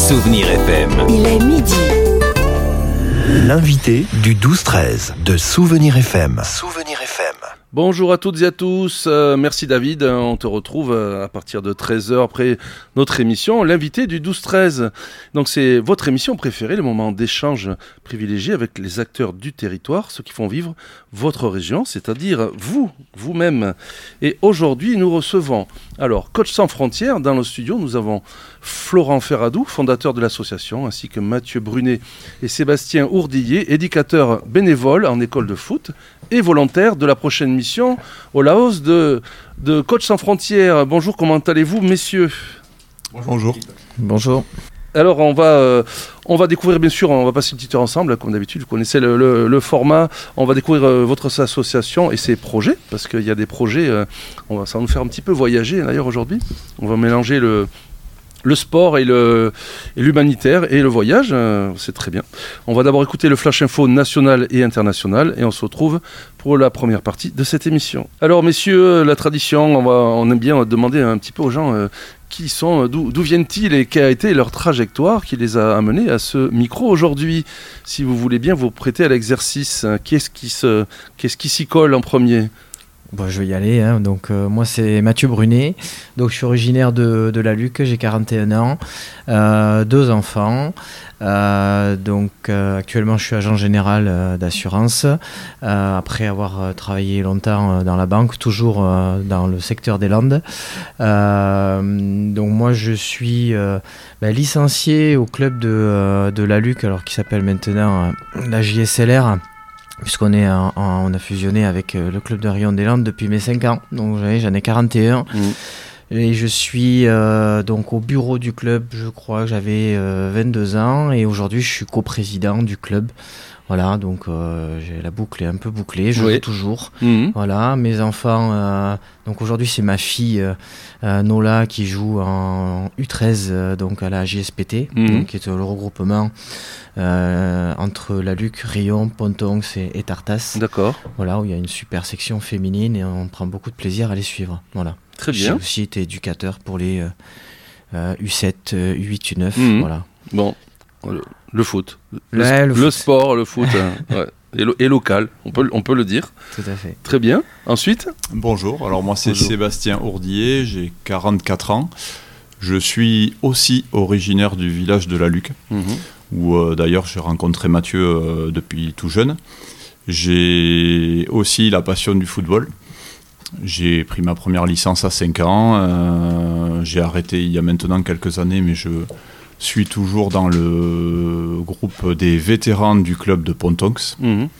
Souvenir FM. Il est midi. L'invité du 12-13 de Souvenir FM. Souvenir FM. Bonjour à toutes et à tous, merci David, on te retrouve à partir de 13h après notre émission, l'invité du 12-13. Donc c'est votre émission préférée, le moment d'échange privilégié avec les acteurs du territoire, ceux qui font vivre votre région, c'est-à-dire vous-même. Et aujourd'hui nous recevons, alors Coach Sans Frontières, dans le studio nous avons Florent Ferradou, fondateur de l'association, ainsi que Mathieu Brunet et Sébastien Ourdillet, éducateurs bénévoles en école de foot et volontaires de la prochaine mission au Laos de Coach Sans Frontières. Bonjour, comment allez-vous, messieurs ? Bonjour. Bonjour. Alors, on va découvrir, bien sûr, on va passer une petite heure ensemble, comme d'habitude, vous connaissez le format. On va découvrir votre association et ses projets, parce qu'il y a des projets, ça va nous faire un petit peu voyager, d'ailleurs, aujourd'hui. On va mélanger le sport et l'humanitaire et le voyage, c'est très bien. On va d'abord écouter le Flash Info national et international et on se retrouve pour la première partie de cette émission. Alors messieurs, la tradition, on aime bien demander un petit peu aux gens qui sont, d'où viennent-ils et quelle a été leur trajectoire qui les a amenés à ce micro aujourd'hui. Si vous voulez bien vous prêter à l'exercice, qu'est-ce qui s'y colle en premier ? Bon, je vais y aller. Donc, moi, c'est Mathieu Brunet. Donc, je suis originaire de la Luc. J'ai 41 ans. 2 enfants. Actuellement, je suis agent général d'assurance. Après avoir travaillé longtemps dans la banque, toujours dans le secteur des Landes. Donc, moi, je suis licencié au club de la Luc, alors qui s'appelle maintenant la JSLR. Puisqu'on on a fusionné avec le club de Rion des Landes depuis mes 5 ans. Donc j'en ai 41. Et je suis donc au bureau du club, je crois que j'avais 22 ans. Et aujourd'hui, je suis coprésident du club. Voilà, donc j'ai la boucle est un peu bouclée, je joue toujours. Voilà, mes enfants, donc aujourd'hui c'est ma fille Nola qui joue en U13, donc à la JSPT, donc, qui est le regroupement entre la Luc, Rion, Pontonx et Tartas. D'accord. Voilà, où il y a une super section féminine et on prend beaucoup de plaisir à les suivre. Voilà. Très bien. J'ai aussi été éducateur pour les U7, U8, U9. Voilà. Bon. Le foot, le sport, le foot, et local, on peut le dire. Tout à fait. Très bien. Ensuite ? Bonjour, alors moi c'est Sébastien Ourdillet, j'ai 44 ans. Je suis aussi originaire du village de la Luc, où d'ailleurs j'ai rencontré Mathieu depuis tout jeune. J'ai aussi la passion du football. J'ai pris ma première licence à 5 ans. J'ai arrêté il y a maintenant quelques années, mais je suis toujours dans le groupe des vétérans du club de Pontonx.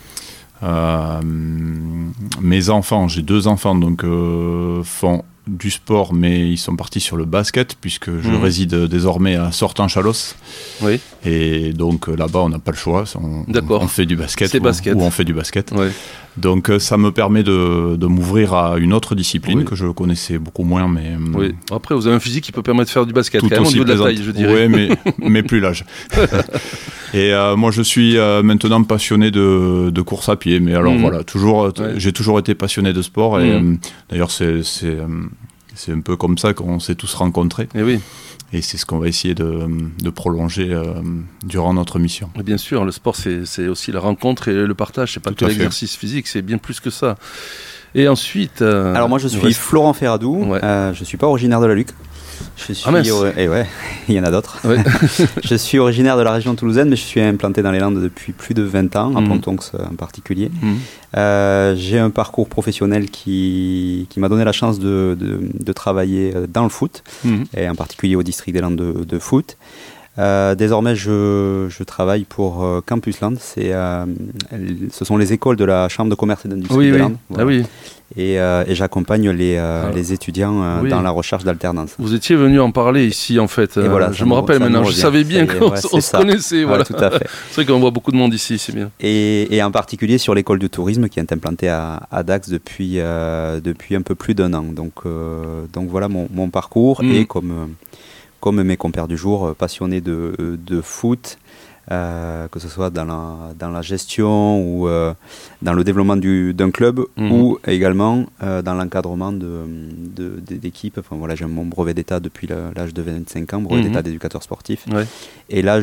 Mes enfants, j'ai 2 enfants, donc font du sport, mais ils sont partis sur le basket, puisque je réside désormais à Sortan-Chalos. Oui. Et donc là-bas, on n'a pas le choix. On fait du basket, ou on fait du basket. Oui. Donc ça me permet de m'ouvrir à une autre discipline que je connaissais beaucoup moins. Mais, oui. Après, vous avez un physique qui peut permettre de faire du basket, quand même, au niveau de la taille, je dirais. Oui, mais plus l'âge. Et moi, je suis maintenant passionné de course à pied. Mais alors voilà, j'ai toujours été passionné de sport. Et d'ailleurs, c'est un peu comme ça qu'on s'est tous rencontrés. Et oui. Et c'est ce qu'on va essayer de prolonger durant notre mission. Et bien sûr, le sport, c'est aussi la rencontre et le partage. C'est pas que l'exercice physique, c'est bien plus que ça. Et ensuite... Alors moi, je suis Florent Ferradou. Je suis pas originaire de la Luc. Et ouais, il y en a d'autres. Ouais. Je suis originaire de la région toulousaine, mais je suis implanté dans les Landes depuis plus de 20 ans, à Pontonx en particulier. J'ai un parcours professionnel qui m'a donné la chance de travailler dans le foot, et en particulier au district des Landes de foot. Désormais, je travaille pour Campus Land. Ce sont les écoles de la Chambre de commerce et d'industrie des Landes. Voilà. Ah oui. Et j'accompagne les étudiants dans la recherche d'alternance. Vous étiez venu en parler ici, en fait. Et voilà, je me rappelle maintenant. Je savais bien qu'on se connaissait. Voilà. Tout à fait. C'est vrai qu'on voit beaucoup de monde ici, c'est bien. Et en particulier sur l'école de tourisme qui est implantée à Dax depuis un peu plus d'1 an. Donc voilà mon parcours. Et comme mes compères du jour, passionné de foot, que ce soit dans la gestion ou dans le développement d'un club ou également dans l'encadrement d'équipes. Enfin, voilà, j'ai mon brevet d'état depuis l'âge de 25 ans, brevet d'état d'éducateur sportif. Ouais. Et là,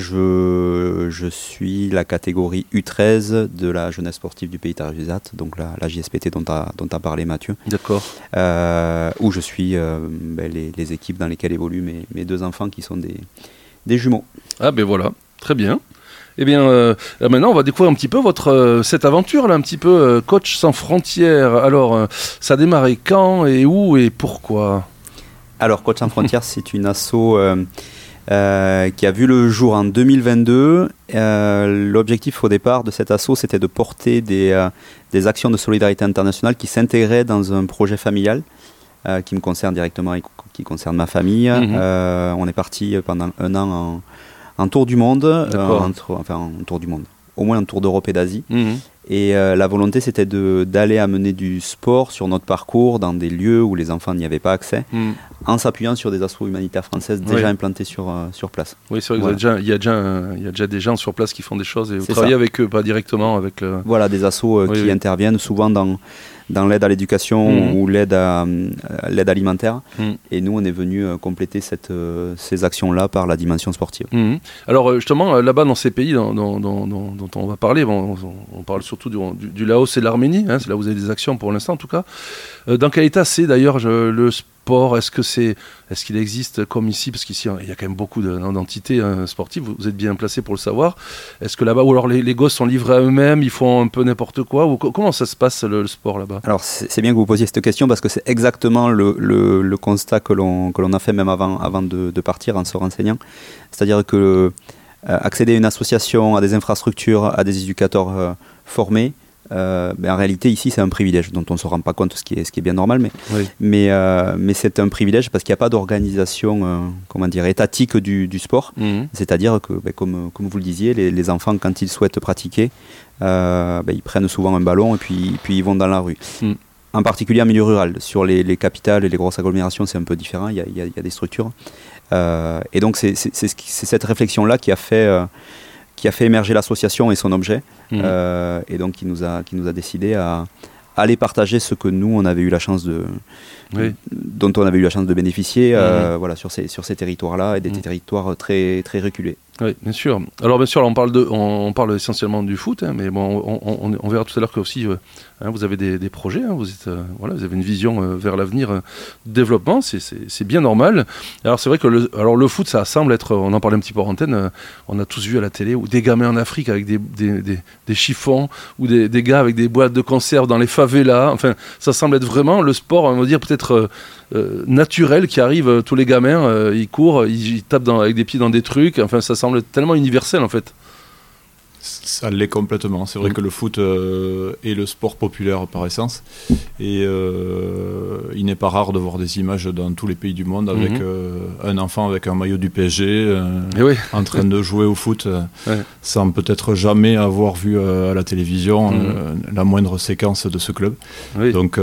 je suis la catégorie U13 de la jeunesse sportive du Pays Tarn-et-Garonne, donc la JSPT dont tu as parlé, Mathieu. D'accord. Où je suis les équipes dans lesquelles évoluent mes deux enfants qui sont des jumeaux. Ah ben voilà, très bien. Eh bien, maintenant, on va découvrir un petit peu cette aventure, là, un petit peu Coach sans frontières. Alors, ça a démarré quand et où et pourquoi ? Alors, Coach sans frontières, c'est une asso qui a vu le jour en 2022. L'objectif au départ de cette asso, c'était de porter des actions de solidarité internationale qui s'intégraient dans un projet familial qui me concerne directement et qui concerne ma famille. On est parti pendant un an en tour du monde, un tour du monde, au moins un tour d'Europe et d'Asie. Et la volonté, c'était d'aller amener du sport sur notre parcours dans des lieux où les enfants n'y avaient pas accès, en s'appuyant sur des assos humanitaires françaises déjà implantées sur place. Oui, c'est vrai qu'il y a déjà des gens sur place qui font des choses et vous travaillez avec eux, pas directement avec le... Voilà, des assos qui interviennent souvent dans l'aide à l'éducation ou l'aide alimentaire. Et nous, on est venu compléter ces actions-là par la dimension sportive. Alors justement, là-bas, dans ces pays dont on va parler, on parle surtout du Laos et de l'Arménie, hein, c'est là où vous avez des actions pour l'instant en tout cas. Dans quel état c'est d'ailleurs le sport ? Est-ce qu'il existe comme ici ? Parce qu'ici, il y a quand même beaucoup d'entités sportives, vous êtes bien placés pour le savoir. Est-ce que là-bas, ou alors les gosses sont livrés à eux-mêmes, ils font un peu n'importe quoi, ou comment ça se passe le sport là-bas ? Alors c'est bien que vous posiez cette question parce que c'est exactement le constat que l'on a fait même avant de partir en se renseignant. C'est-à-dire que accéder à une association, à des infrastructures, à des éducateurs formés, en réalité ici c'est un privilège dont on ne se rend pas compte, ce qui est bien normal, mais c'est un privilège parce qu'il n'y a pas d'organisation étatique du sport. C'est-à-dire que comme vous le disiez, les enfants quand ils souhaitent pratiquer, ils prennent souvent un ballon et puis ils vont dans la rue. En particulier en milieu rural. Sur les capitales et les grosses agglomérations, c'est un peu différent, il y a des structures. Et donc c'est cette réflexion-là qui a fait émerger l'association et son objet, et donc qui nous a décidé à aller partager ce que nous on avait eu la chance dont on avait eu la chance de bénéficier sur ces territoires-là et des territoires très très reculés. Oui, bien sûr. Alors bien sûr, on parle essentiellement du foot, hein, mais bon, on verra tout à l'heure que aussi vous avez des projets, hein, vous avez une vision vers l'avenir, développement, c'est bien normal. Alors c'est vrai que le foot, ça semble être, on en parlait un petit peu en antenne, on a tous vu à la télé ou des gamins en Afrique avec des chiffons ou des gars avec des boîtes de conserve dans les favelas. Enfin, ça semble être vraiment le sport, on va dire peut-être naturel qui arrive. Tous les gamins, ils courent, ils tapent avec des pieds dans des trucs. Enfin, ça semble tellement universel en fait. Ça l'est complètement. C'est vrai que le foot est le sport populaire par essence. Et il n'est pas rare de voir des images dans tous les pays du monde avec un enfant avec un maillot du PSG en train de jouer au foot sans peut-être jamais avoir vu à la télévision la moindre séquence de ce club. Donc,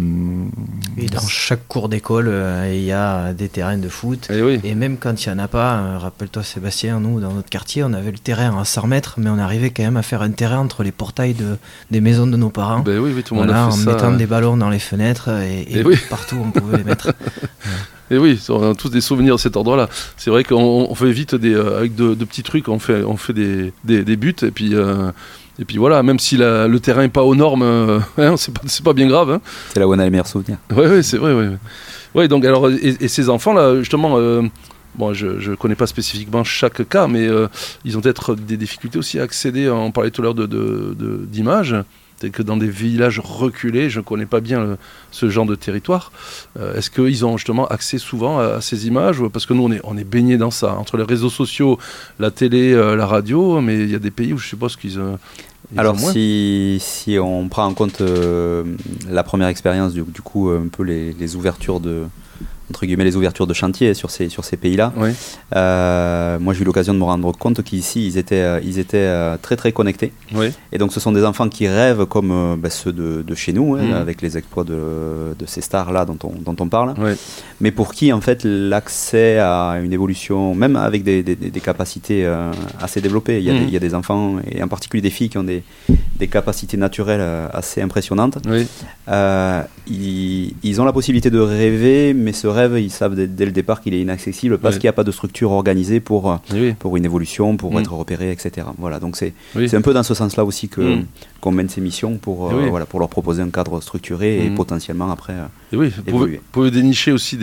et dans chaque cours d'école, il y a des terrains de foot. Et même quand il n'y en a pas, rappelle-toi Sébastien, nous dans notre quartier, on avait le terrain à 100 mètres, mais on arrivait quand même à faire un terrain entre les portails des maisons de nos parents. Tout le monde a fait en ça, mettant des ballons dans les fenêtres et partout on pouvait les mettre. Et oui, on a tous des souvenirs de cet endroit-là. C'est vrai qu'on fait vite avec de petits trucs, on fait des buts et puis voilà, même si le terrain n'est pas aux normes, c'est pas bien grave. Hein. C'est là où on a les meilleurs souvenirs. Oui, c'est vrai. Ouais, donc alors et ces enfants-là, justement. Bon, je ne connais pas spécifiquement chaque cas, mais ils ont peut-être des difficultés aussi à accéder, on parlait tout à l'heure d'images, c'est que dans des villages reculés, je ne connais pas bien ce genre de territoire. Est-ce qu'ils ont justement accès souvent à ces images ? Parce que nous, on est baignés dans ça, entre les réseaux sociaux, la télé, la radio, mais il y a des pays où je suppose qu'ils... Alors si on prend en compte la première expérience, du coup un peu les ouvertures entre guillemets les ouvertures de chantier sur ces pays-là. Oui. Moi j'ai eu l'occasion de me rendre compte qu'ici ils étaient très très connectés. Oui. Et donc ce sont des enfants qui rêvent comme ceux de chez nous, avec les exploits de ces stars-là dont on parle. Oui. Mais pour qui en fait l'accès à une évolution, même avec des capacités assez développées, il y a des enfants, et en particulier des filles qui ont des capacités naturelles assez impressionnantes. Oui. Ils ont la possibilité de rêver, mais ce rêve, ils savent dès le départ qu'il est inaccessible parce qu'il n'y a pas de structure organisée pour une évolution, pour être repéré, etc. Voilà, donc c'est un peu dans ce sens-là aussi qu'on mène ces missions pour leur proposer un cadre structuré et potentiellement après évoluer. Vous pouvez dénicher aussi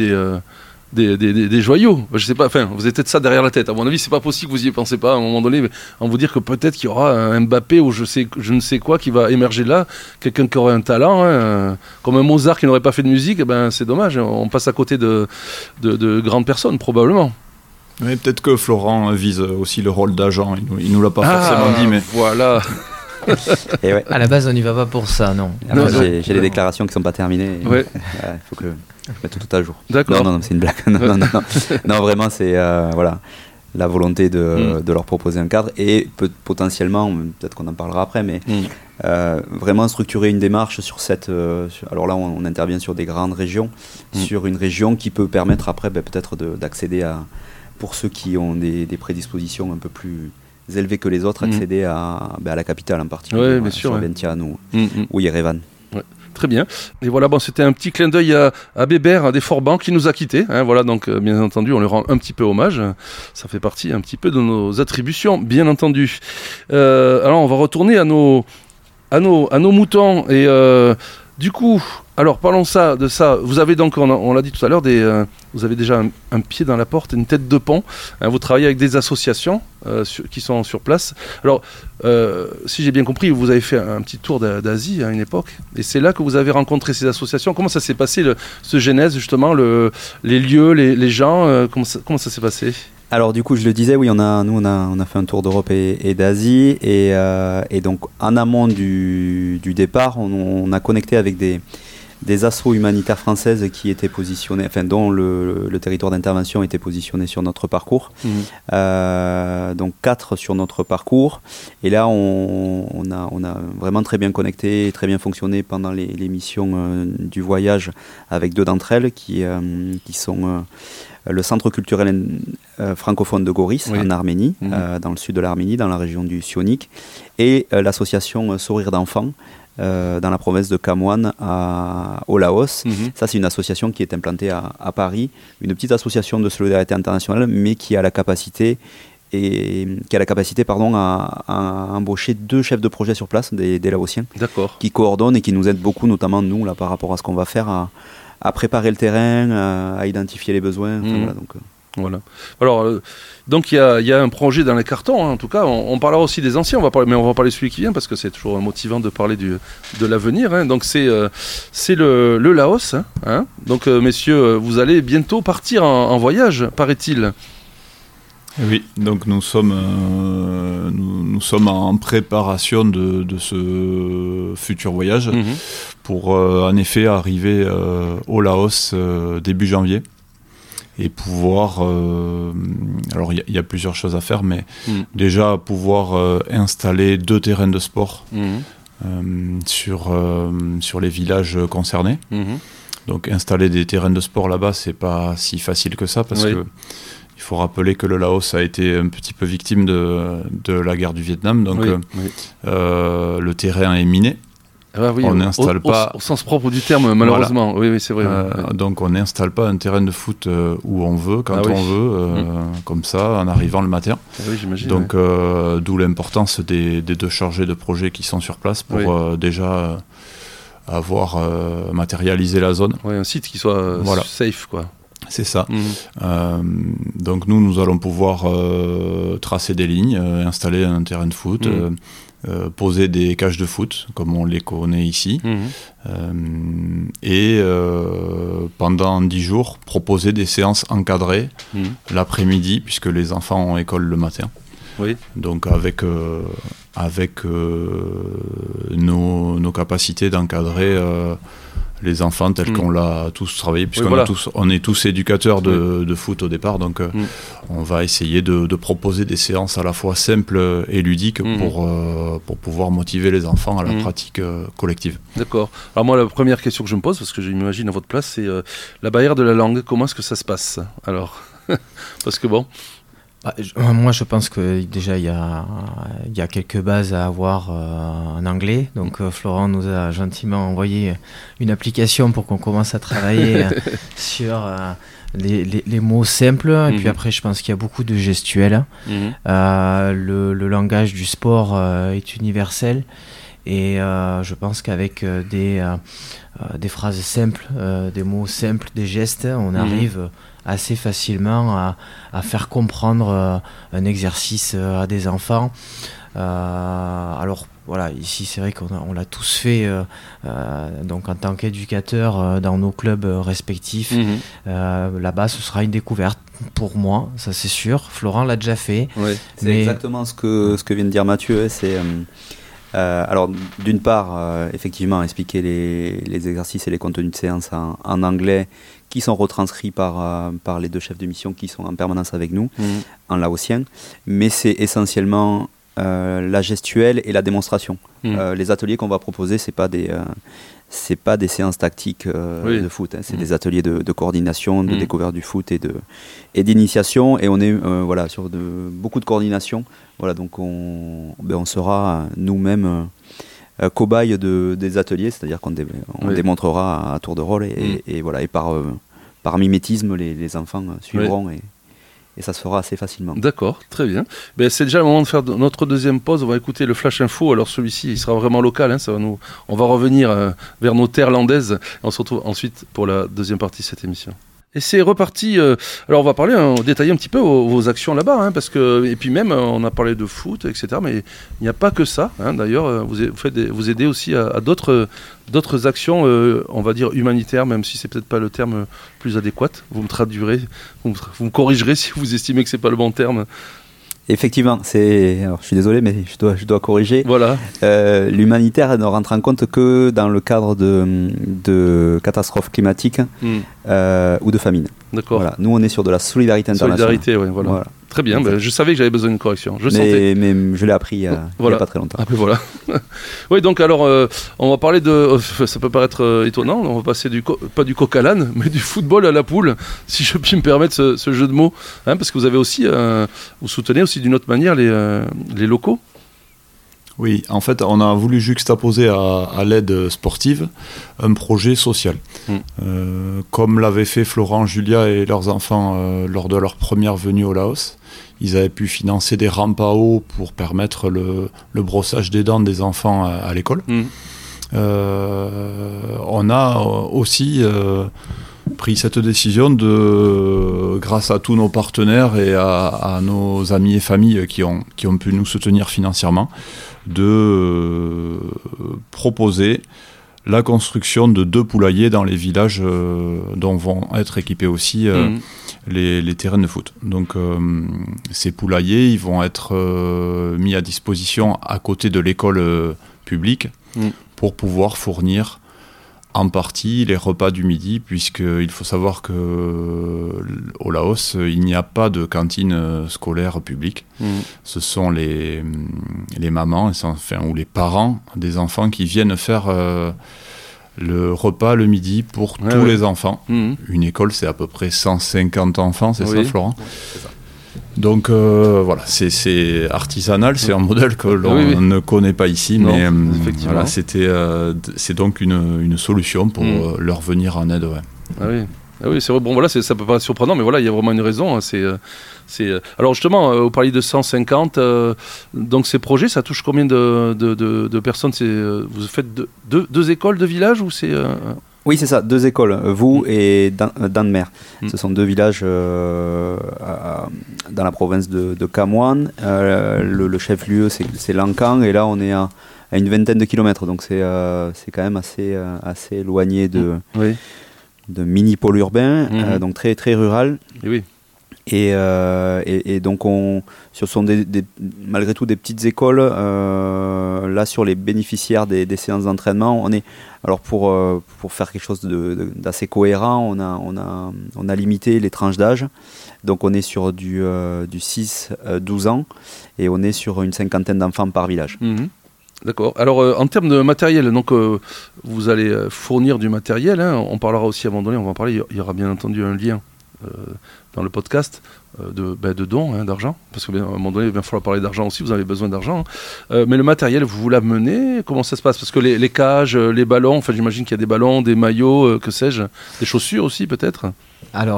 des joyaux. Je sais pas, enfin, vous avez peut-être ça derrière la tête. À mon avis, c'est pas possible que vous y pensez pas à un moment donné, mais en vous dire que peut-être qu'il y aura un Mbappé ou je ne sais quoi qui va émerger là, quelqu'un qui aurait un talent, comme un Mozart qui n'aurait pas fait de musique, c'est dommage. On passe à côté de grandes personnes, probablement. Oui, peut-être que Florent vise aussi le rôle d'agent. Il nous l'a pas forcément dit, mais voilà. Et ouais. À la base, on n'y va pas pour ça, non. J'ai des déclarations qui sont pas terminées. Il faut que je mette tout à jour. D'accord. Non, c'est une blague. Non, vraiment, c'est la volonté de leur proposer un cadre et potentiellement, peut-être qu'on en parlera après, mais vraiment structurer une démarche sur cette. Alors là, on intervient sur des grandes régions, sur une région qui peut permettre après peut-être d'accéder à, pour ceux qui ont des prédispositions un peu plus élevées que les autres, accéder à la capitale en particulier, sur Vientiane ou Yerevan. Très bien. Et voilà, c'était un petit clin d'œil à Bébert, des Forbans, qui nous a quittés. Voilà, donc bien entendu, on lui rend un petit peu hommage. Ça fait partie un petit peu de nos attributions, bien entendu. Alors, on va retourner à nos moutons. Et du coup, alors parlons de ça. Vous avez donc, on l'a dit tout à l'heure, vous avez déjà un pied dans la porte, une tête de pont. Vous travaillez avec des associations qui sont sur place. Alors, si j'ai bien compris, vous avez fait un petit tour d'Asie à une époque, et c'est là que vous avez rencontré ces associations. Comment ça s'est passé, ce genèse, justement, les lieux, les gens, comment ça s'est passé ? Alors du coup, je le disais, oui, on a fait un tour d'Europe et d'Asie, et donc en amont du départ, on a connecté avec des assos humanitaires françaises qui étaient positionnées, dont le territoire d'intervention était positionné sur notre parcours. Donc 4 sur notre parcours, et là on a vraiment très bien connecté, très bien fonctionné pendant les missions du voyage avec 2 d'entre elles qui sont le centre culturel francophone de Goris, en Arménie, dans le sud de l'Arménie, dans la région du Sionik, et l'association Sourire d'enfants, dans la province de Khamouane au Laos. Ça, c'est une association qui est implantée à Paris, une petite association de solidarité internationale, mais qui a la capacité à embaucher 2 chefs de projet sur place, des Laotiens, qui coordonnent et qui nous aident beaucoup, notamment nous, là, par rapport à ce qu'on va faire, à préparer le terrain, à identifier les besoins. Voilà. Alors, donc il y a un projet dans les cartons, en tout cas. On parlera aussi des anciens, mais on va parler de celui qui vient parce que c'est toujours motivant de parler de l'avenir. Donc c'est le Laos. Donc messieurs, vous allez bientôt partir en voyage, paraît-il. Oui, donc nous sommes en préparation de ce futur voyage pour en effet arriver au Laos début janvier et pouvoir... alors il y a plusieurs choses à faire, mais déjà pouvoir installer 2 terrains de sport sur les villages concernés. Donc installer des terrains de sport là-bas, c'est pas si facile que ça parce que il faut rappeler que le Laos a été un petit peu victime de la guerre du Vietnam, donc le terrain est miné. On n'installe pas au sens propre du terme, malheureusement. Voilà. Oui, c'est vrai. Donc on n'installe pas un terrain de foot où on veut, quand on veut, comme ça, en arrivant le matin. Oui, j'imagine. Donc d'où l'importance des 2 chargés de projet qui sont sur place pour déjà avoir matérialisé la zone. Oui, un site qui soit safe, quoi. C'est ça. Donc nous allons pouvoir tracer des lignes, installer un terrain de foot, poser des cages de foot, comme on les connaît ici, et pendant 10 jours, proposer des séances encadrées l'après-midi, puisque les enfants ont école le matin. Oui. Donc avec nos capacités d'encadrer les enfants tels qu'on l'a tous travaillé, puisqu'on est tous éducateurs de foot au départ, donc on va essayer de proposer des séances à la fois simples et ludiques pour pouvoir motiver les enfants à la pratique collective. D'accord. Alors moi, la première question que je me pose, parce que je m'imagine à votre place, c'est la barrière de la langue. Comment est-ce que ça se passe alors? Parce que bon... Moi, je pense que déjà il y a quelques bases à avoir en anglais. Donc, Florent nous a gentiment envoyé une application pour qu'on commence à travailler sur les mots simples. Et puis après, je pense qu'il y a beaucoup de gestuels. Le langage du sport est universel. Et je pense qu'avec des phrases simples, des mots simples, des gestes, on arrive assez facilement à faire comprendre un exercice à des enfants. Alors voilà, ici c'est vrai qu'on l'a tous fait donc en tant qu'éducateur dans nos clubs respectifs. Là-bas ce sera une découverte pour moi, ça c'est sûr. Florent l'a déjà fait. Ouais, c'est exactement ce que vient de dire Mathieu. C'est alors d'une part effectivement expliquer les exercices et les contenus de séance en anglais qui sont retranscrits par les deux chefs de mission qui sont en permanence avec nous en laotien, mais c'est essentiellement la gestuelle et la démonstration. Les ateliers qu'on va proposer, c'est pas des séances tactiques de foot, hein, c'est des ateliers de coordination, de découverte du foot et d'initiation, et on est sur beaucoup de coordination. Voilà, donc on sera nous-mêmes cobayes des ateliers, c'est-à-dire qu'on démontrera à tour de rôle et par mimétisme les enfants suivront et ça se fera assez facilement. D'accord, très bien. C'est déjà le moment de faire notre deuxième pause. On va écouter le Flash Info. Alors celui-ci, il sera vraiment local. On va revenir vers nos terres landaises. On se retrouve ensuite pour la deuxième partie de cette émission. Et c'est reparti. Alors on va parler, détailler un petit peu vos actions là-bas, parce que et puis même on a parlé de foot, etc. Mais il n'y a pas que ça. D'ailleurs, vous aidez aussi à d'autres actions, on va dire humanitaires, même si c'est peut-être pas le terme plus adéquat. Vous me traduirez, vous me corrigerez si vous estimez que c'est pas le bon terme. Effectivement, alors, je suis désolé, mais je dois corriger. Voilà. L'humanitaire ne rentre en compte que dans le cadre de catastrophes climatiques ou de famine. D'accord. Voilà. Nous, on est sur de la solidarité internationale. Solidarité, oui, voilà. Très bien, je savais que j'avais besoin d'une correction. Mais je l'ai appris il n'y a pas très longtemps. Ah, voilà. Oui, donc alors, on va parler ça peut paraître étonnant, on va passer pas du coq à l'âne, mais du football à la poule, si je puis me permettre ce jeu de mots. Parce que vous avez aussi, vous soutenez aussi d'une autre manière les locaux. Oui, en fait, on a voulu juxtaposer à l'aide sportive un projet social. Comme l'avaient fait Florent, Julia et leurs enfants lors de leur première venue au Laos. Ils avaient pu financer des rampes à eau pour permettre le brossage des dents des enfants à l'école. On a aussi pris cette décision grâce à tous nos partenaires et à nos amis et familles qui ont pu nous soutenir financièrement, de proposer la construction de 2 poulaillers dans les villages dont vont être équipés aussi les terrains de foot. Donc ces poulaillers, ils vont être mis à disposition à côté de l'école publique pour pouvoir fournir en partie les repas du midi, puisqu'il faut savoir qu'au Laos, il n'y a pas de cantine scolaire publique. Ce sont les mamans ou les parents des enfants qui viennent faire le repas le midi pour tous les enfants. Une école, c'est à peu près 150 enfants, c'est ça, Florent? C'est ça. Donc voilà, c'est artisanal, c'est un modèle que l'on ne connaît pas ici, mais voilà, c'est donc une solution pour leur venir en aide. Ah oui, c'est vrai. Bon, voilà, ça peut paraître surprenant, mais voilà, il y a vraiment une raison. Alors justement, vous parliez de 150. Donc ces projets, ça touche combien de personnes? Vous faites deux écoles de village ou c'est Oui, c'est ça, 2 écoles, vous et Danmer. Ce sont 2 villages dans la province de Kham Muan. Le chef-lieu, c'est Lancang, et là, on est à une vingtaine de kilomètres, donc c'est quand même assez éloigné de mini-pôle urbain, donc très, très rural. Oui. Et donc, ce sont malgré tout des petites écoles. Là, sur les bénéficiaires des séances d'entraînement, alors pour faire quelque chose d'assez cohérent, on a limité les tranches d'âge. Donc, on est sur du 6-12 ans et on est sur une 50aine d'enfants par village. Mmh. D'accord. Alors, en termes de matériel, donc, vous allez fournir du matériel. Hein, on parlera aussi à un moment donné, on va en parler. Il y aura bien entendu un lien dans le podcast de dons, hein, d'argent, parce qu'à un moment donné il va falloir parler d'argent aussi, vous avez besoin d'argent, mais le matériel, vous l'amenez, comment ça se passe? Parce que les cages, les ballons, enfin j'imagine qu'il y a des ballons, des maillots, que sais-je, des chaussures aussi peut-être. Alors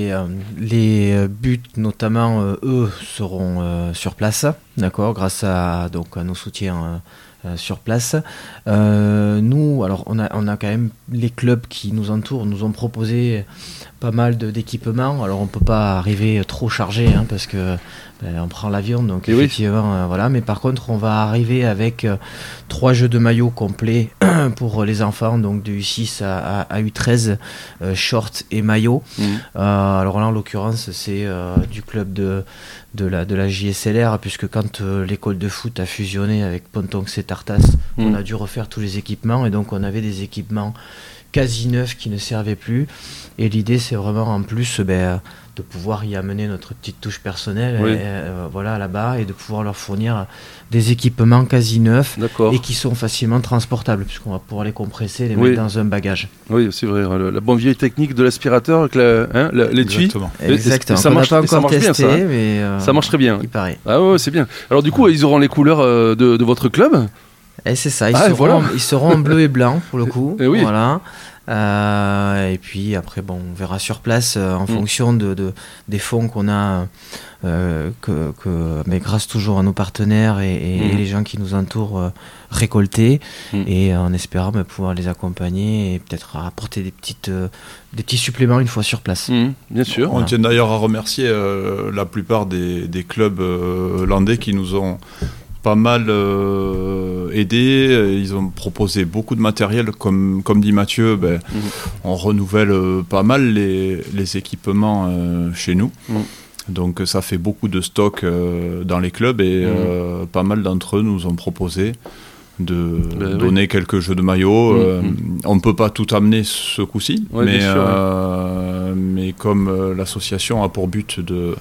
les buts notamment, eux seront sur place, d'accord, grâce à nos soutiens sur place. Nous, alors on a quand même les clubs qui nous entourent, nous ont proposé pas mal d'équipements. Alors on peut pas arriver trop chargé, hein, parce que on prend l'avion, donc effectivement, voilà. Mais par contre, on va arriver avec 3 jeux de maillots complets pour les enfants, donc du U6 à U13, shorts et maillots. Alors là, en l'occurrence, c'est du club de la JSLR, puisque quand l'école de foot a fusionné avec Pontonx et Tartas, on a dû refaire tous les équipements, et donc on avait des équipements quasi neufs qui ne servaient plus, et l'idée c'est vraiment en plus de pouvoir y amener notre petite touche personnelle, voilà, là-bas, et de pouvoir leur fournir des équipements quasi neufs. D'accord. Et qui sont facilement transportables, puisqu'on va pouvoir les compresser, les mettre dans un bagage. Oui, c'est vrai, la bonne vieille technique de l'aspirateur avec l'étui. Exactement. Ça marche, pas encore testé, bien, ça, mais ça marche très bien. Il paraît. Ah ouais, c'est bien. Alors du coup, ils auront les couleurs de votre club. Et c'est ça, ils seront en bleu et blanc pour le coup. Et oui. Voilà. Et puis après, on verra sur place en fonction des fonds qu'on a, mais grâce toujours à nos partenaires et les gens qui nous entourent, récoltés, et en espérant pouvoir les accompagner et peut-être apporter des petits suppléments une fois sur place. Bien sûr. On tient d'ailleurs à remercier la plupart des clubs landais qui nous ont pas mal aidé. Ils ont proposé beaucoup de matériel, comme dit Mathieu. On renouvelle pas mal les équipements chez nous. Donc ça fait beaucoup de stock dans les clubs, et pas mal d'entre eux nous ont proposé de donner quelques jeux de maillot. On ne peut pas tout amener ce coup-ci, mais comme l'association a pour but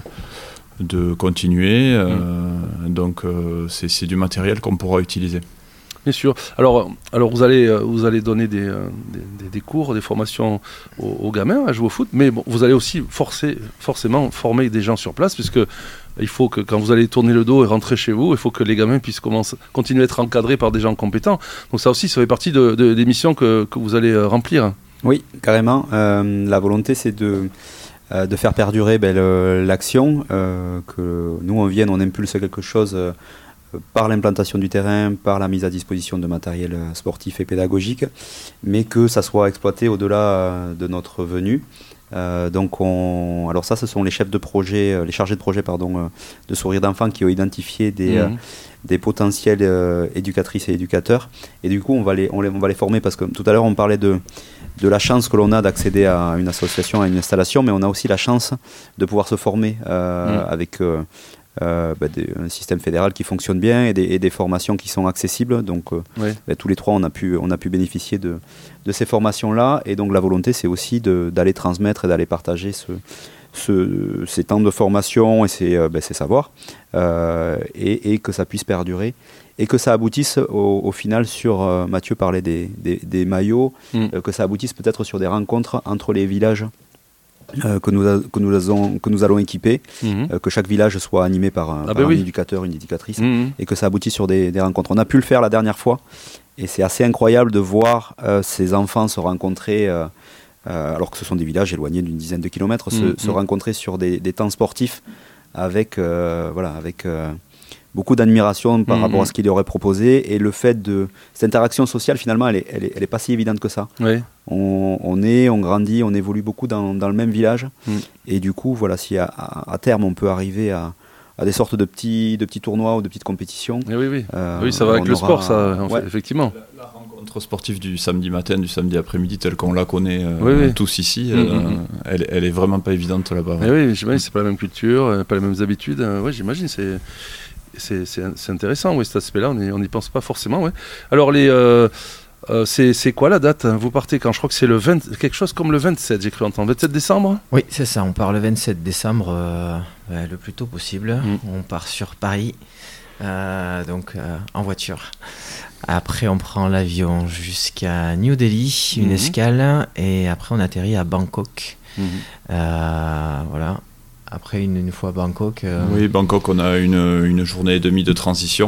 de continuer, donc c'est du matériel qu'on pourra utiliser. Bien sûr. Alors vous allez donner des cours, des formations aux gamins à jouer au foot, mais vous allez aussi forcément former des gens sur place, puisque il faut que quand vous allez tourner le dos et rentrer chez vous, il faut que les gamins puissent continuer à être encadrés par des gens compétents. Donc ça aussi, ça fait partie des missions que vous allez remplir. Oui, carrément. La volonté, c'est de faire perdurer l'action, que nous on impulse quelque chose par l'implantation du terrain, par la mise à disposition de matériel sportif et pédagogique, mais que ça soit exploité au-delà de notre venue. Alors ça, ce sont les chefs de projet, les chargés de projet de Sourire d'Enfants, qui ont identifié des potentiels éducatrices et éducateurs, et du coup on va les former, parce que tout à l'heure on parlait de la chance que l'on a d'accéder à une association, à une installation, mais on a aussi la chance de pouvoir se former avec un système fédéral qui fonctionne bien, et des formations qui sont accessibles. Donc tous les trois on a pu bénéficier de ces formations-là, et donc la volonté c'est aussi d'aller transmettre et d'aller partager ces temps de formation et ces savoirs, et que ça puisse perdurer, et que ça aboutisse au final sur, Mathieu parlait des maillots, que ça aboutisse peut-être sur des rencontres entre les villages que nous allons équiper, que chaque village soit animé par un éducateur, une éducatrice, et que ça aboutisse sur des rencontres. On a pu le faire la dernière fois, et c'est assez incroyable de voir ces enfants se rencontrer, alors que ce sont des villages éloignés d'une dizaine de kilomètres, se rencontrer sur des temps sportifs avec beaucoup d'admiration par rapport à ce qu'il aurait proposé, et le fait de cette interaction sociale, finalement, elle est pas si évidente que ça. Oui. On grandit, on évolue beaucoup dans le même village, et du coup, voilà, si à terme on peut arriver à des sortes de petits tournois ou de petites compétitions. Oui, ça va avec le sport, ça, effectivement. La rencontre l'offre sportive du samedi matin, du samedi après-midi, telle qu'on la connaît tous ici, elle est vraiment pas évidente là-bas. Oui, j'imagine, c'est pas la même culture, pas les mêmes habitudes. Oui, j'imagine, c'est intéressant, cet aspect-là, on n'y pense pas forcément. Ouais. Alors, c'est quoi la date? Vous partez quand? Je crois que c'est quelque chose comme le 27, j'ai cru entendre. 27 décembre? Oui, c'est ça, on part le 27 décembre, le plus tôt possible. On part sur Paris, donc en voiture. Après, on prend l'avion jusqu'à New Delhi, une escale, et après on atterrit à Bangkok. Voilà. Après, une fois à Bangkok... Oui, Bangkok, on a une journée et demie de transition.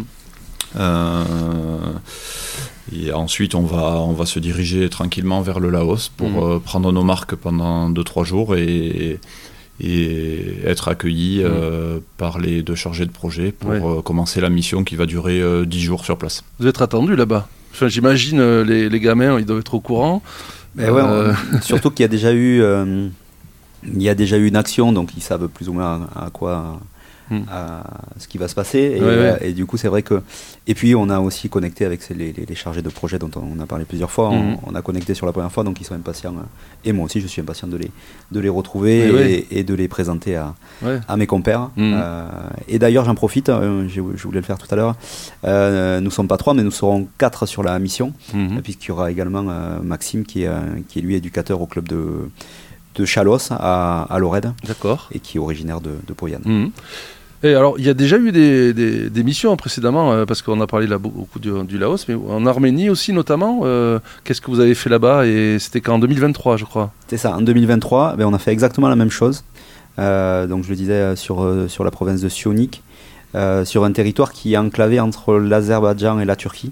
Et ensuite, on va se diriger tranquillement vers le Laos pour prendre nos marques pendant 2-3 jours et être accueillis par les 2 chargés de projet pour commencer la mission qui va durer 10 jours sur place. Vous êtes attendus là-bas? Enfin, j'imagine les gamins, ils doivent être au courant. Surtout qu'il y a déjà eu une action, donc ils savent plus ou moins à quoi... à ce qui va se passer et du coup c'est vrai que et puis on a aussi connecté avec les chargés de projet dont on a parlé plusieurs fois. On a connecté sur la première fois, donc ils sont impatients et moi aussi je suis impatient de les retrouver et de les présenter à mes compères. Et d'ailleurs j'en profite, je voulais le faire tout à l'heure, nous sommes pas 3 mais nous serons 4 sur la mission, puisqu'il y aura également Maxime qui est lui éducateur au club de Chalos à Lorraine. D'accord. Et qui est originaire de Pauillanes. Et alors, il y a déjà eu des missions précédemment, parce qu'on a parlé là beaucoup du Laos, mais en Arménie aussi notamment. Qu'est-ce que vous avez fait là-bas? Et c'était qu'en 2023, je crois. C'est ça, en 2023, on a fait exactement la même chose. Donc je le disais, sur la province de Sionik, sur un territoire qui est enclavé entre l'Azerbaïdjan et la Turquie,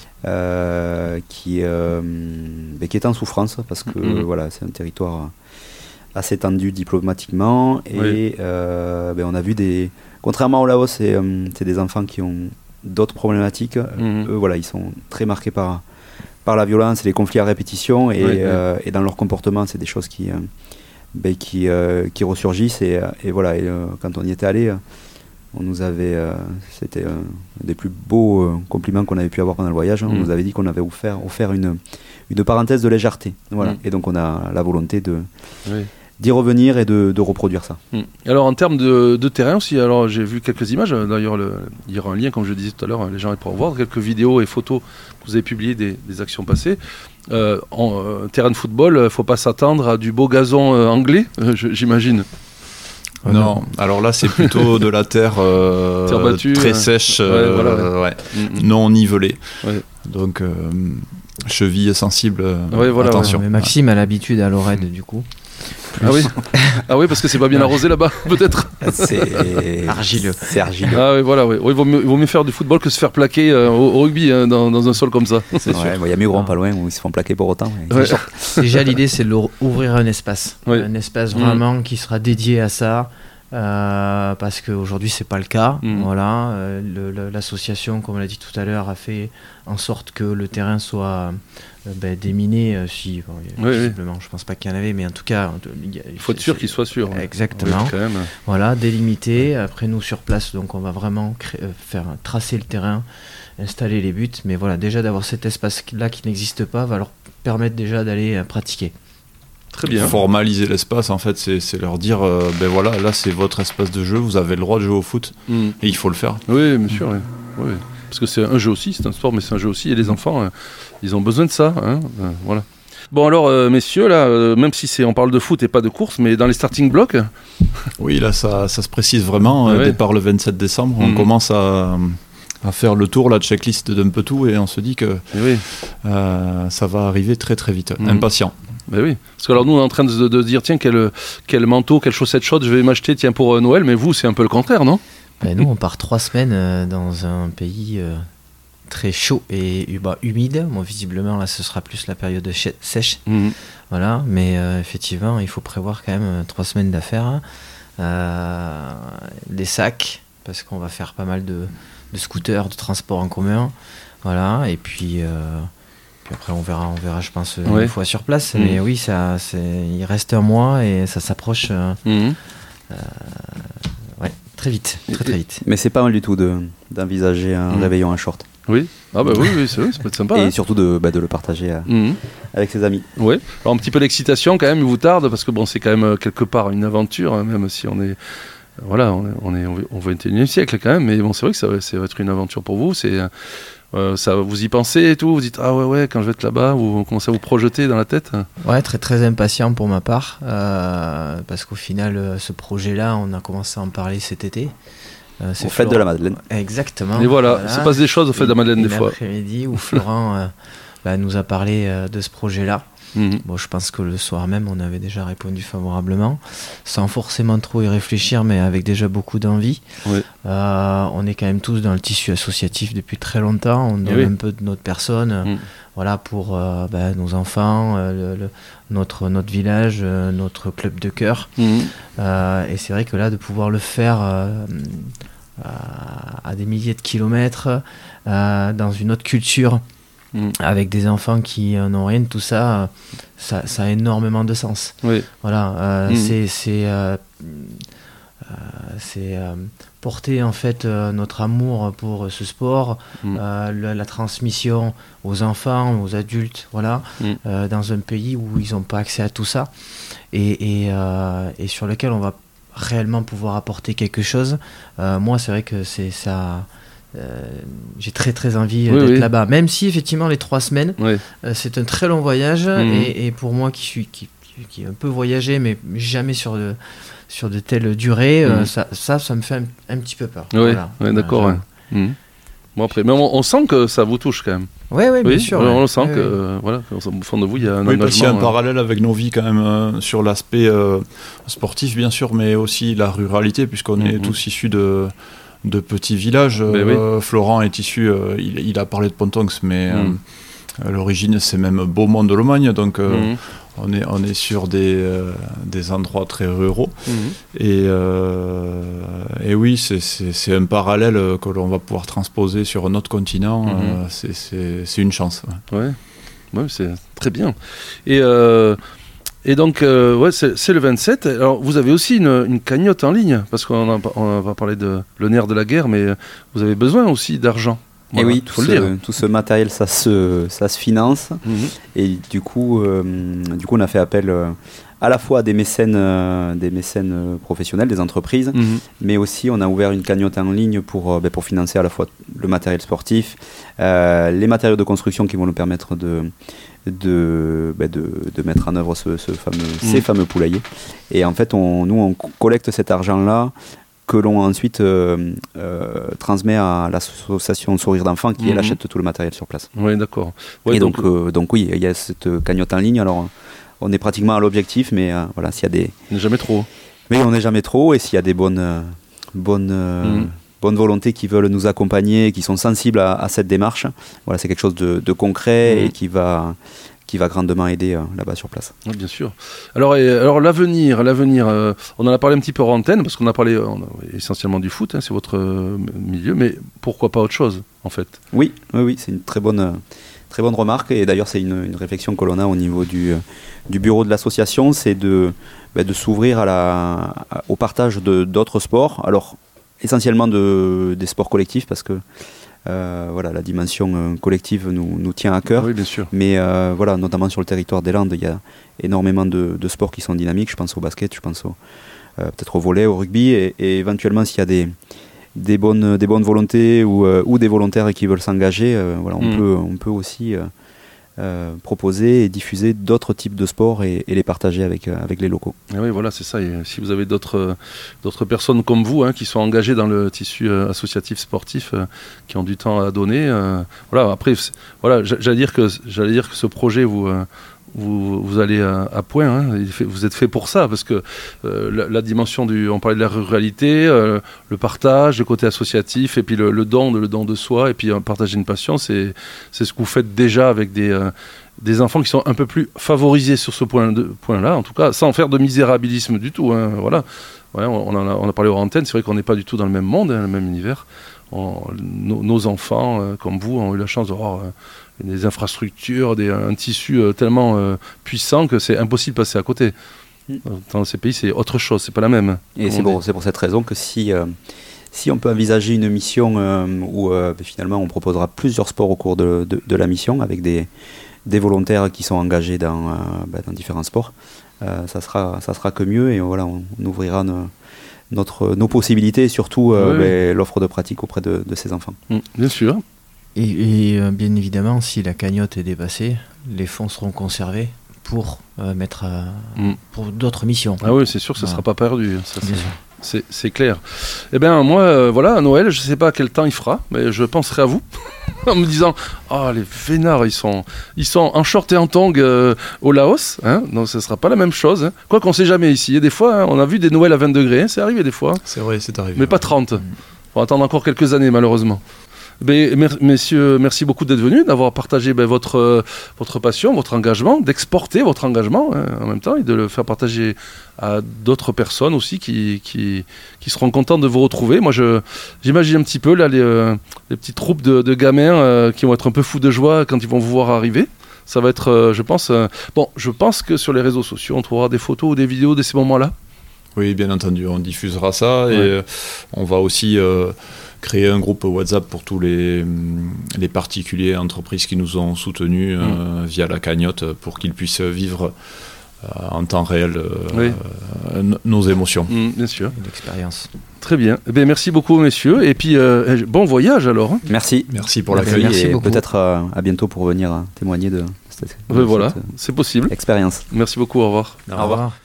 qui est en souffrance, parce que voilà, c'est un territoire assez tendu diplomatiquement. Et on a vu contrairement au Laos, c'est des enfants qui ont d'autres problématiques. Eux, voilà, ils sont très marqués par la violence et les conflits à répétition, et dans leur comportement, c'est des choses qui ressurgissent. Et voilà, quand on y était allé, on nous avait, c'était un des plus beaux compliments qu'on avait pu avoir pendant le voyage. On nous avait dit qu'on avait offert une parenthèse de légèreté. Voilà. Et donc on a la volonté d'y revenir et de reproduire ça. Alors en termes de terrain aussi, alors j'ai vu quelques images, d'ailleurs il y aura un lien, comme je le disais tout à l'heure, les gens pourront voir quelques vidéos et photos que vous avez publiées des actions passées. En terrain de football, il ne faut pas s'attendre à du beau gazon anglais, j'imagine. Non, alors là c'est plutôt de la terre, battue, très sèche, non nivelée. Donc cheville sensible, attention. Mais Maxime a l'habitude à Lorraine du coup. Ah oui, parce que c'est pas bien arrosé là-bas, peut-être. C'est argileux. C'est argileux. Ah oui, voilà. Il vaut mieux faire du football que se faire plaquer au rugby dans un sol comme ça. C'est sûr. Il y a Mugron pas loin où ils se font plaquer pour autant. Déjà, l'idée, c'est d'ouvrir un espace. Un espace vraiment qui sera dédié à ça. Parce qu'aujourd'hui c'est pas le cas. Voilà, l'association, comme on l'a dit tout à l'heure, a fait en sorte que le terrain soit déminé. Visiblement, je pense pas qu'il y en avait, mais en tout cas, il faut être sûr qu'il soit sûr. Exactement. Oui, quand même. Voilà, délimité. Après nous sur place, donc on va vraiment tracer le terrain, installer les buts. Mais voilà, déjà d'avoir cet espace-là qui n'existe pas va leur permettre déjà d'aller pratiquer. Très bien. Formaliser l'espace, en fait, c'est leur dire voilà, là c'est votre espace de jeu, vous avez le droit de jouer au foot et il faut le faire. Oui, bien sûr. Oui. Parce que c'est un jeu aussi, c'est un sport, mais c'est un jeu aussi, et les enfants, ils ont besoin de ça. Voilà. Bon, alors, messieurs, là, même si on parle de foot et pas de course, mais dans les starting blocks. Oui, là, ça se précise vraiment. Départ le 27 décembre, on commence à faire le tour, la checklist d'un peu tout, et on se dit que ça va arriver très très vite. Impatient. Ben oui, parce que alors nous on est en train de dire tiens quel manteau, quelle chaussette chaude je vais m'acheter pour Noël, mais vous c'est un peu le contraire, non? Nous on part 3 semaines dans un pays très chaud et humide. Bon, visiblement là ce sera plus la période sèche, voilà, mais effectivement il faut prévoir quand même 3 semaines d'affaires, des sacs parce qu'on va faire pas mal de scooters, de transport en commun, voilà, et puis après on verra je pense une fois sur place, mais oui il reste un mois et ça s'approche très vite. Mais c'est pas mal du tout d'envisager un réveillon à short. Oui, oui, c'est vrai, ça peut être sympa. Et surtout de le partager avec ses amis. Oui, alors un petit peu d'excitation quand même, il vous tarde, parce que c'est quand même quelque part une aventure, hein, même si on est... Voilà, on est au XXIe siècle quand même, mais c'est vrai que ça va être une aventure pour vous. Ça, vous y pensez et tout, vous dites quand je vais être là-bas, vous commencez à vous projeter dans la tête. Ouais, très très impatient pour ma part, parce qu'au final, ce projet-là, on a commencé à en parler cet été. C'est Fête de la Madeleine. Exactement. Et voilà, il se passe des choses au Fête de la Madeleine des fois. L'après-midi où Florent nous a parlé de ce projet-là. Bon, je pense que le soir même, on avait déjà répondu favorablement, sans forcément trop y réfléchir, mais avec déjà beaucoup d'envie. Oui. On est quand même tous dans le tissu associatif depuis très longtemps. On donne un peu de notre personne, voilà, pour nos enfants, notre village, notre club de cœur. Et c'est vrai que là, de pouvoir le faire à des milliers de kilomètres, dans une autre culture, avec des enfants qui n'ont rien de tout ça, ça a énormément de sens. Oui. Voilà, c'est porter en fait notre amour pour ce sport, la transmission aux enfants, aux adultes, voilà, dans un pays où ils n'ont pas accès à tout ça et sur lequel on va réellement pouvoir apporter quelque chose. Moi, c'est vrai que c'est ça. J'ai très très envie d'être là-bas, même si effectivement les 3 semaines c'est un très long voyage et pour moi qui un peu voyagé mais jamais sur de telles durées, ça me fait un petit peu peur. Voilà. D'accord. Bon, après, mais on sent que ça vous touche quand même. Oui, bien sûr. On le sent que voilà, au fond de vous il y a un engagement. Parce qu'il y a un parallèle avec nos vies quand même sur l'aspect sportif bien sûr, mais aussi la ruralité puisqu'on est tous issus de petits villages. Florent est issu, il a parlé de Pontonx, mais à l'origine c'est même Beaumont de Lomagne, donc on est sur des endroits très ruraux. Et oui, c'est un parallèle que l'on va pouvoir transposer sur un autre continent. C'est une chance. Ouais, c'est très bien. Et donc, c'est le 27. Alors, vous avez aussi une cagnotte en ligne, parce qu'on va parler de le nerf de la guerre, mais vous avez besoin aussi d'argent. Voilà, et oui, tout ce matériel, ça se finance. Et du coup, on a fait appel à la fois à des mécènes professionnels, des entreprises, mais aussi on a ouvert une cagnotte en ligne pour financer à la fois le matériel sportif, les matériaux de construction qui vont nous permettre de mettre en œuvre ces fameux poulaillers. Et en fait, on collecte cet argent-là que l'on ensuite transmet à l'association Sourire d'Enfants qui elle achète tout le matériel sur place. Oui, d'accord. Ouais, et donc oui, il y a cette cagnotte en ligne. Alors, on est pratiquement à l'objectif, mais voilà, s'il y a des... On n'est jamais trop. Mais on n'est jamais trop, et s'il y a des bonnes volontés qui veulent nous accompagner, qui sont sensibles à cette démarche, voilà, c'est quelque chose de concret et qui va grandement aider là-bas sur place. Oui, bien sûr. Alors l'avenir, on en a parlé un petit peu hors antenne, parce qu'on a parlé essentiellement du foot, c'est votre milieu, mais pourquoi pas autre chose, en fait ? Oui, c'est une très bonne remarque, et d'ailleurs c'est une réflexion que l'on a au niveau du bureau de l'association, c'est de s'ouvrir au partage d'autres sports, alors essentiellement des sports collectifs, parce que la dimension collective nous tient à cœur. Oui, bien sûr. Mais notamment sur le territoire des Landes, il y a énormément de sports qui sont dynamiques. Je pense au basket, je pense peut-être au volley, au rugby, et éventuellement s'il y a des bonnes volontés ou des volontaires qui veulent s'engager, on peut aussi proposer et diffuser d'autres types de sports et les partager avec les locaux. Et oui, voilà, c'est ça. Et si vous avez d'autres personnes comme vous qui sont engagées dans le tissu associatif sportif, qui ont du temps à donner, après, j'allais dire que ce projet vous allez à point, vous êtes fait pour ça, parce que la dimension on parlait de la ruralité, le partage, le côté associatif, et puis le don de soi, et puis partager une passion, c'est ce que vous faites déjà avec des enfants qui sont un peu plus favorisés sur ce point-là, en tout cas, sans faire de misérabilisme du tout. On a parlé hors antenne, c'est vrai qu'on n'est pas du tout dans le même monde, le même univers. Nos enfants, comme vous, ont eu la chance d'avoir des infrastructures, un tissu tellement puissant que c'est impossible de passer à côté. Dans ces pays, c'est autre chose, c'est pas la même. Et c'est pour cette raison que si si on peut envisager une mission où finalement on proposera plusieurs sports au cours de la mission avec des volontaires qui sont engagés dans différents sports, ça sera que mieux, et voilà, on ouvrira nos possibilités et surtout l'offre de pratique auprès de ces enfants. Bien sûr. Et bien évidemment, si la cagnotte est dépassée, les fonds seront conservés pour mettre pour d'autres missions. Ah oui, c'est sûr que ça ne sera pas perdu. C'est clair. Eh bien, moi, voilà, à Noël, je ne sais pas à quel temps il fera, mais je penserai à vous en me disant les vénards, ils sont en short et en tongs au Laos, hein, donc ce ne sera pas la même chose. Hein. Quoi qu'on ne sait jamais ici. Et des fois, on a vu des Noëls à 20 degrés, hein, c'est arrivé des fois. C'est vrai, c'est arrivé. Mais pas 30. Il faut attendre encore quelques années, malheureusement. Messieurs, merci beaucoup d'être venus, d'avoir partagé votre passion, votre engagement, d'exporter votre engagement en même temps et de le faire partager à d'autres personnes aussi qui seront contents de vous retrouver. Moi, j'imagine un petit peu là les petites troupes de gamins qui vont être un peu fous de joie quand ils vont vous voir arriver. Ça va être, je pense que sur les réseaux sociaux, on trouvera des photos ou des vidéos de ces moments-là. Oui, bien entendu, on diffusera ça et on va aussi créer un groupe WhatsApp pour tous les particuliers, entreprises qui nous ont soutenus via la cagnotte pour qu'ils puissent vivre en temps réel nos émotions. Bien sûr. L'expérience. Très bien. Merci beaucoup, messieurs. Et puis, bon voyage alors. Hein. Merci. Merci pour l'accueil. Merci beaucoup. Peut-être à bientôt pour venir témoigner de cette voilà, c'est possible. Expérience. Merci beaucoup, au revoir. Au revoir.